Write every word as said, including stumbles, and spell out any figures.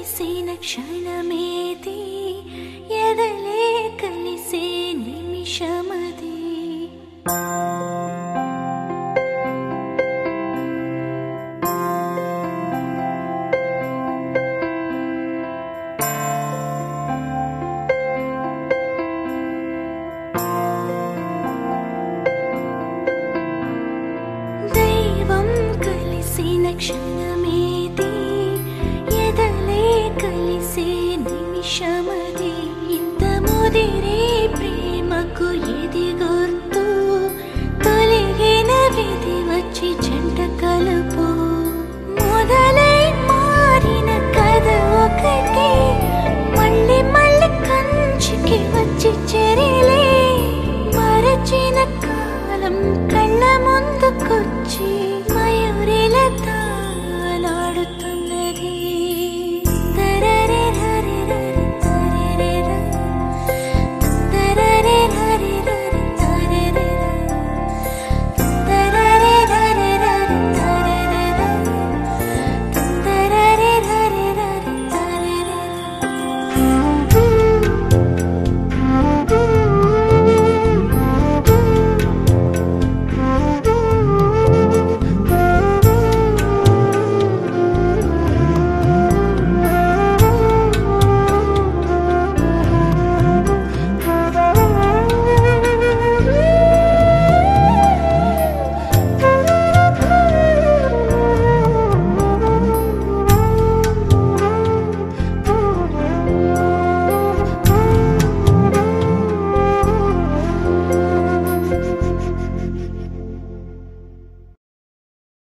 కలిసిన క్షణమేది ఎదలే కలిసే నిమిషమది దైవం కలిసిన క్షణమేది ఎదలే కలిసే నిమిషమది ఇంత ముదిరే ప్రేమకు ఇది గుర్తు తొలగిన విధి వచ్చి జంట కలుపు మొదలై మారిన కథ ఒకటి మళ్ళీ మళ్ళీ కంచికి వచ్చి చెరిలే మరచిన కాలం కళ్ళ ముందుకొచ్చి